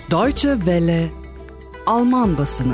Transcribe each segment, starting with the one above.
Deutsche Welle Alman basını.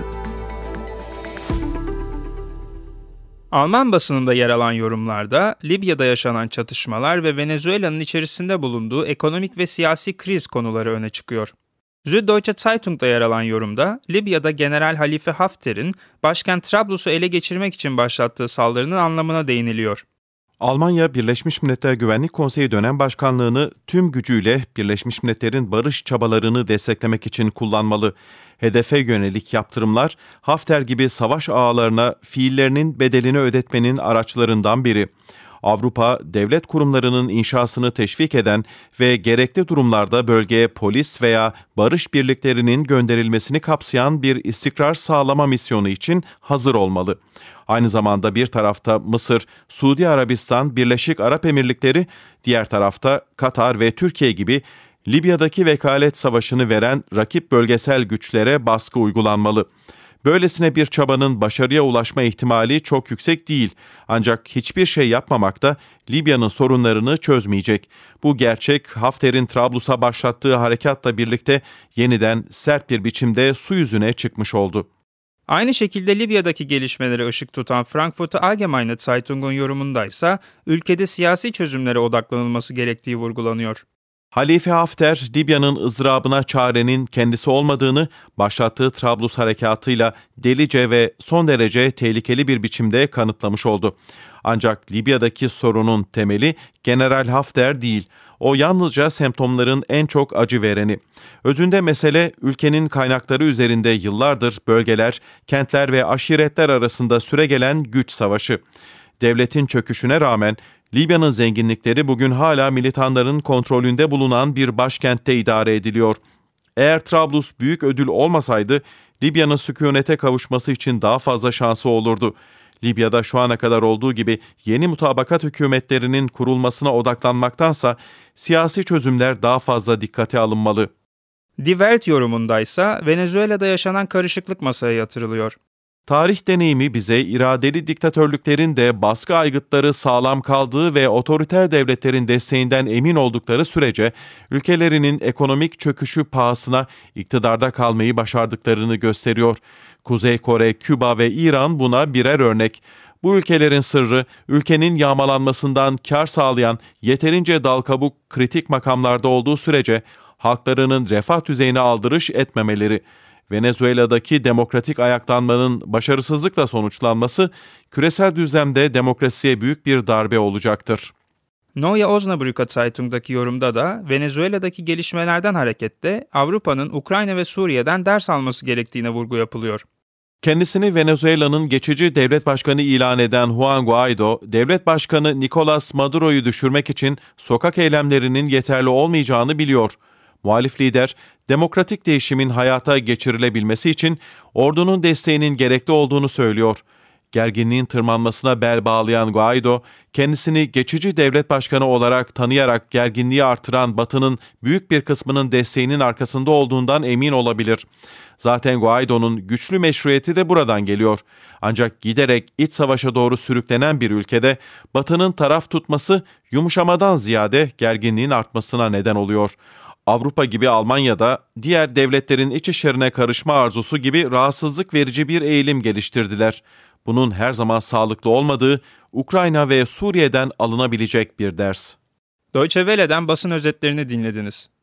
Alman basınında yer alan yorumlarda Libya'da yaşanan çatışmalar ve Venezuela'nın içerisinde bulunduğu ekonomik ve siyasi kriz konuları öne çıkıyor. Süddeutsche Zeitung'da yer alan yorumda Libya'da General Halife Hafter'in başkent Trablus'u ele geçirmek için başlattığı saldırının anlamına değiniliyor. Almanya, Birleşmiş Milletler Güvenlik Konseyi dönem başkanlığını tüm gücüyle Birleşmiş Milletler'in barış çabalarını desteklemek için kullanmalı. Hedefe yönelik yaptırımlar, Hafter gibi savaş ağalarına fiillerinin bedelini ödetmenin araçlarından biri. Avrupa, devlet kurumlarının inşasını teşvik eden ve gerekli durumlarda bölgeye polis veya barış birliklerinin gönderilmesini kapsayan bir istikrar sağlama misyonu için hazır olmalı. Aynı zamanda bir tarafta Mısır, Suudi Arabistan, Birleşik Arap Emirlikleri, diğer tarafta Katar ve Türkiye gibi Libya'daki vekalet savaşını veren rakip bölgesel güçlere baskı uygulanmalı. Böylesine bir çabanın başarıya ulaşma ihtimali çok yüksek değil. Ancak hiçbir şey yapmamak da Libya'nın sorunlarını çözmeyecek. Bu gerçek Hafter'in Trablus'a başlattığı harekatla birlikte yeniden sert bir biçimde su yüzüne çıkmış oldu. Aynı şekilde Libya'daki gelişmeleri ışık tutan Frankfurter Allgemeine Zeitung'un yorumundaysa ülkede siyasi çözümlere odaklanılması gerektiği vurgulanıyor. Halife Hafter, Libya'nın ızdırabına çarenin kendisi olmadığını başlattığı Trablus harekatıyla delice ve son derece tehlikeli bir biçimde kanıtlamış oldu. Ancak Libya'daki sorunun temeli General Hafter değil, o yalnızca semptomların en çok acı vereni. Özünde mesele ülkenin kaynakları üzerinde yıllardır bölgeler, kentler ve aşiretler arasında süregelen güç savaşı. Devletin çöküşüne rağmen Libya'nın zenginlikleri bugün hala militanların kontrolünde bulunan bir başkentte idare ediliyor. Eğer Trablus büyük ödül olmasaydı, Libya'nın sükunete kavuşması için daha fazla şansı olurdu. Libya'da şu ana kadar olduğu gibi yeni mutabakat hükümetlerinin kurulmasına odaklanmaktansa siyasi çözümler daha fazla dikkate alınmalı. Die Welt yorumundaysa Venezuela'da yaşanan karışıklık masaya yatırılıyor. Tarih deneyimi bize iradeli diktatörlüklerin de baskı aygıtları sağlam kaldığı ve otoriter devletlerin desteğinden emin oldukları sürece ülkelerinin ekonomik çöküşü pahasına iktidarda kalmayı başardıklarını gösteriyor. Kuzey Kore, Küba ve İran buna birer örnek. Bu ülkelerin sırrı, ülkenin yağmalanmasından kar sağlayan yeterince dalkabuk kritik makamlarda olduğu sürece halklarının refah düzeyine aldırış etmemeleri. Venezuela'daki demokratik ayaklanmanın başarısızlıkla sonuçlanması küresel düzlemde demokrasiye büyük bir darbe olacaktır. Neue Osnabrücker Zeitung'daki yorumda da Venezuela'daki gelişmelerden hareketle Avrupa'nın Ukrayna ve Suriye'den ders alması gerektiğine vurgu yapılıyor. Kendisini Venezuela'nın geçici devlet başkanı ilan eden Juan Guaido, devlet başkanı Nicolas Maduro'yu düşürmek için sokak eylemlerinin yeterli olmayacağını biliyor. Muhalif lider, demokratik değişimin hayata geçirilebilmesi için ordunun desteğinin gerekli olduğunu söylüyor. Gerginliğin tırmanmasına bel bağlayan Guaido, kendisini geçici devlet başkanı olarak tanıyarak gerginliği artıran Batı'nın büyük bir kısmının desteğinin arkasında olduğundan emin olabilir. Zaten Guaido'nun güçlü meşruiyeti de buradan geliyor. Ancak giderek iç savaşa doğru sürüklenen bir ülkede Batı'nın taraf tutması yumuşamadan ziyade gerginliğin artmasına neden oluyor. Avrupa gibi Almanya'da diğer devletlerin iç işlerine karışma arzusu gibi rahatsızlık verici bir eğilim geliştirdiler. Bunun her zaman sağlıklı olmadığı Ukrayna ve Suriye'den alınabilecek bir ders. Deutsche Welle'den basın özetlerini dinlediniz.